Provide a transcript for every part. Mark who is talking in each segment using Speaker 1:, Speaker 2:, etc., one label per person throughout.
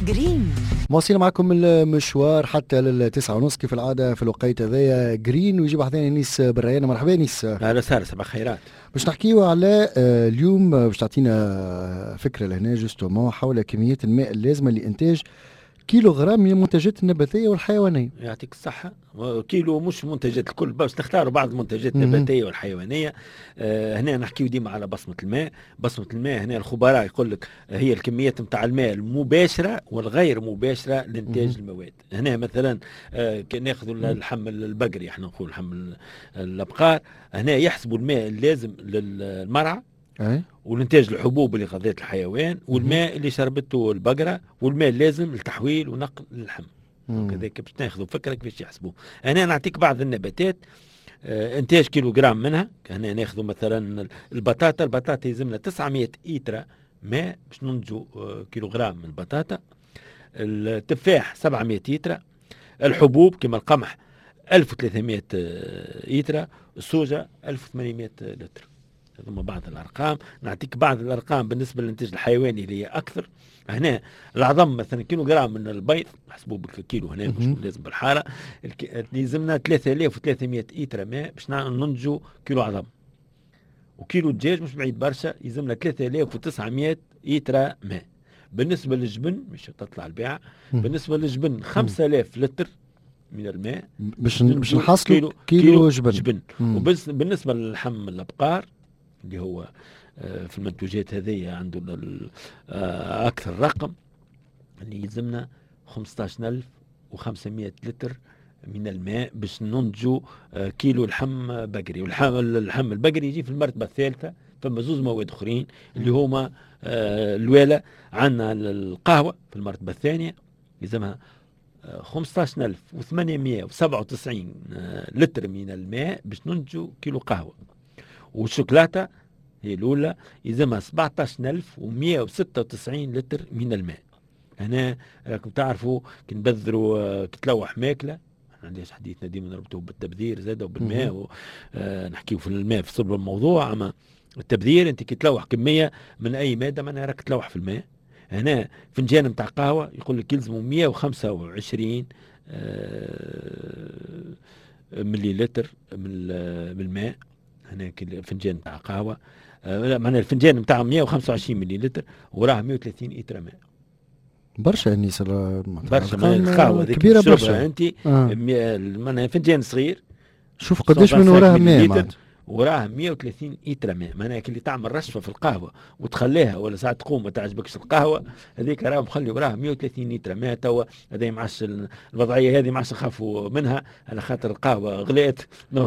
Speaker 1: جرين.
Speaker 2: مواصلين معكم المشوار حتى للتسعة ونص كيف العادة في الوقت هذايا جرين، ويجيب حدانا نيس بريانة. مرحبا نيس.
Speaker 3: اهلا وسهلا، صباح خيرات.
Speaker 2: باش نحكيو على اليوم باش تعطينا فكرة لهنا جوستومون حول كمية الماء اللازمة لإنتاج كيلوغرام من المنتجات النباتية والحيوانية.
Speaker 3: يعطيك الصحة. كيلو مش منتجات الكل، باش نختاروا بعض المنتجات النباتية والحيوانية. هنا نحكيو ديما على بصمة الماء. بصمة الماء هنا الخبراء يقول لك هي الكميات نتاع الماء المباشرة والغير مباشرة لإنتاج المواد. هنا مثلا ناخذ اللحم البقري، احنا نقول لحم الأبقار. هنا يحسبوا الماء اللازم للمرعى والانتاج الحبوب اللي غذات الحيوان، والماء اللي شربته البقرة، والماء اللازم للتحويل ونقل اللحم. كذلك باش ناخذوا فكرة كيفاش يحسبوه. انا نعطيك بعض النباتات انتاج كيلوغرام منها. هنا ناخذوا مثلا البطاطا يلزمنا 900 إيترا ماء باش ننتجوا كيلوغرام من البطاطا. التفاح 700 إيترا. الحبوب كما القمح 1300 إيترا. السوجة 1800 لتر. هذوما بعض الارقام. نعطيك بعض الارقام بالنسبه للانتاج الحيواني اللي هي اكثر. هنا العظم مثلا كيلوغرام من البيض محسوب بالكيلو، هنا مش لازم بالحاره، يلزمنا 3300 إيترا ماء باش ننتجوا كيلو عظم. وكيلو الدجاج مش بعيد برشا، يلزمنا 3900 إيترا ماء. بالنسبه للجبن مش تطلع البيعه، بالنسبه للجبن 5000 لتر من الماء
Speaker 2: باش نحصلوا كيلو جبن.
Speaker 3: وبالنسبه للحم الابقار اللي هو في المنتوجات هذه عنده أكثر رقم، اللي يلزمنا 15500 لتر من الماء باش ننتجوا كيلو لحم بقري. واللحم البقري يجي في المرتبة الثالثة. فما زوز مواد أخرين اللي هما الوالة. عندنا القهوة في المرتبة الثانية يلزمها 15897 لتر من الماء باش ننتجوا كيلو قهوة. والشوكولاتة هي الأولى يلزمها 17196 لتر من الماء. هنا راكم تعرفوا كي نبذروا كتلوح ماكلة، عنديش حديثنا ديما نربطوه بالتبذير زاد وبالماء نحكيو في الماء في صلب الموضوع. أما التبذير أنت كي تلوح كمية من أي مادة معناها راك تلوح في الماء. هنا فنجان متاع قهوة يقول لك يلزموا 125 ملي لتر من الماء. هنا الفنجان تاع قهوه معناها الفنجان نتاعه 125 ملي لتر وراه 130 إيترا ماء.
Speaker 2: برشا الناس
Speaker 3: برشا. القهوه
Speaker 2: كبيره برشا.
Speaker 3: انت معناها فنجان صغير
Speaker 2: شوف قداش من وراها ماء،
Speaker 3: وراها 130 إيترا ماء. معناها اللي تعمل رشفه في القهوه وتخليها ولا ساعه تقوم ما تعجبكش القهوه هذيك راه مخلي وراها 130 إيترا ماء. توا هذه معش الوضعيه هذه معش نخافوا منها على خاطر القهوه غلات.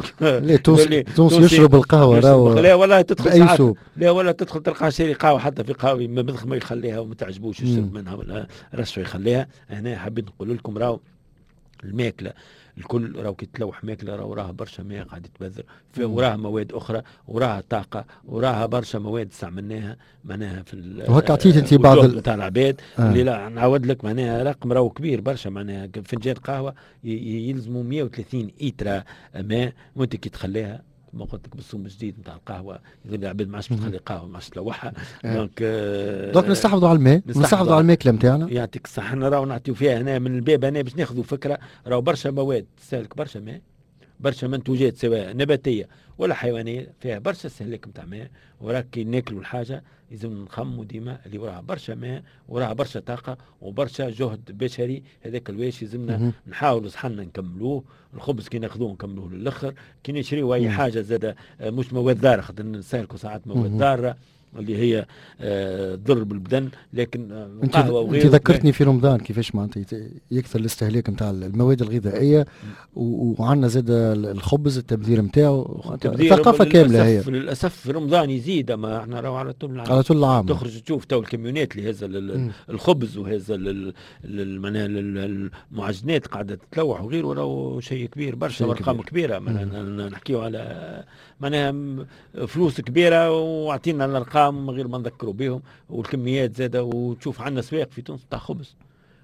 Speaker 2: تونس يشرب القهوه
Speaker 3: لا ولا تدخل
Speaker 2: اي سوق،
Speaker 3: لا ولا تدخل تلقى شاري قهوه حتى في قهوه ما يخليها وما تعجبوش يشرب منها ولا رشفه يخليها. هنا حبيت نقول لكم راهو الماكله الكل راهو كي تلوح ماكله راهو وراها برشا ماء قاعد يتبذر، وراها مواد اخرى، وراها طاقه، وراها برشا مواد استعملناها معناها في
Speaker 2: وهكا عطيت انت بعض
Speaker 3: نتاع العباد اللي لا نعاود لك معناها رقم راهو كبير برشا. معناها فنجان قهوه يلزموا 130 إيترا ماء، وانت كي تخليها ما قلت لك بالصوم الجديد نتاع القهوه يقول العباد ما عادش تخلي قهوه ما عادش تلوحها. دونك
Speaker 2: نستحفظوا على الماء، نستحفظوا على الماكله نتاعنا.
Speaker 3: يعطيك الصحه. احنا راهو نعطيو فيها هنا من الباب هنا باش ناخذوا فكره. راهو برشا مواد تستهلك برشا ماء، برشا منتوجات سواء نباتيه ولا حيوانيه فيها برشا استهلاك نتاع ماء. وراك كي ناكلوا الحاجه لازم نخموا ديما اللي وراها برشا ماء وراها برشا طاقه وبرشا جهد بشري. هذاك الواش لازمنا نحاولوا صحنا نكملوه. الخبز كي ناخذوه نكملوه للاخر. كي نشريوا اي حاجه زاد مش مواد ضاره، خاطر نسالكوا ساعات مواد ضاره اللي هي ضر بالبدن. لكن قهوه وغيره.
Speaker 2: انت ذكرتني في رمضان كيفاش معناتها يكثر الاستهلاك نتاع المواد الغذائيه، وعندنا زاد الخبز التبذير نتاعو ثقافه كامله. هي
Speaker 3: للاسف في رمضان يزيد، اما احنا راهو على طول العام.
Speaker 2: على طول العام
Speaker 3: تخرج تشوف تو الكاميونات اللي هذا الخبز وهذا معناها المعجنات قاعده تتلوح وغيره. راهو شيء كبير برشا وارقام كبيره. نحكيو على معناها فلوس كبيره وعطينا الارقام غير ما نذكروا بهم والكميات زاده. وتشوف عندنا سواق في تونس تاع خبز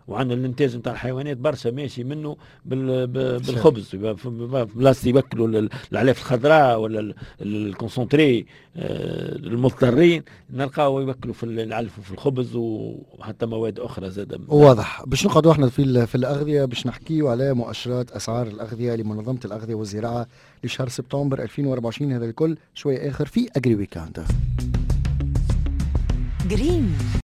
Speaker 3: وعندنا الانتاج نتاع الحيوانات برشا ماشي منه بالخبز، بلاصه يوكلوا العلاف الخضراء ولا الكونسونتري المضطرين نلقاو يوكلوا في العلف وفي الخبز وحتى مواد اخرى زاد.
Speaker 2: واضح. باش نقعدوا احنا في الاغذيه باش نحكيوا على مؤشرات اسعار الاغذيه لمنظمه الاغذيه والزراعه لشهر سبتمبر 2024. هذا الكل شويه اخر في اجري ويكاند. جرين